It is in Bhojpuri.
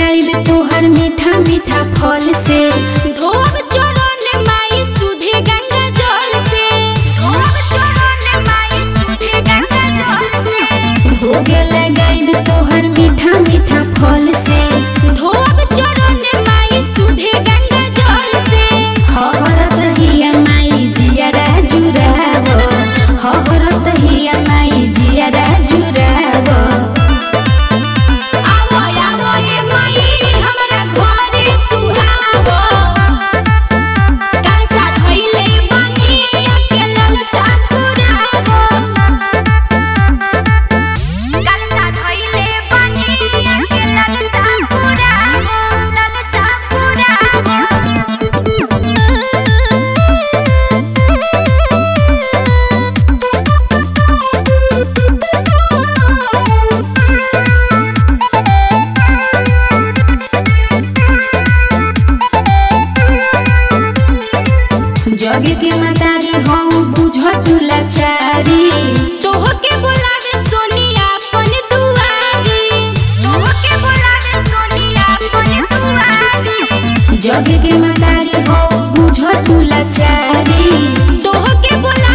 लगाइब तोहर मीठा मीठा फल से, धोब चरण माई सुधे गंगा जल से, धोब चरण माई सुधे गंगा जल से। भोग लगाइब तोहर मीठा मीठा फल से, धोब चरण माई सुधे गंगा जल से। हरत हिया माई जियारा जुरावो, हरत हिया माई जियारा जुरावो। आवो आवो ए माई हमरा घरे तू आवो, कलसा धइले बानी अकेला ललसा पुरावो, कलसा धइले बानी अकेला ललसा पुरावो, ललसा पुरावो। जग के मतारी हम बुझ तू लाचारी, तोहके बोलावे सोनिया अपन दुआरी, तोहके बोलावे सोनिया अपन दुआरी। जग के मतारी हम बुझ तू लाचारी, तोहके बोला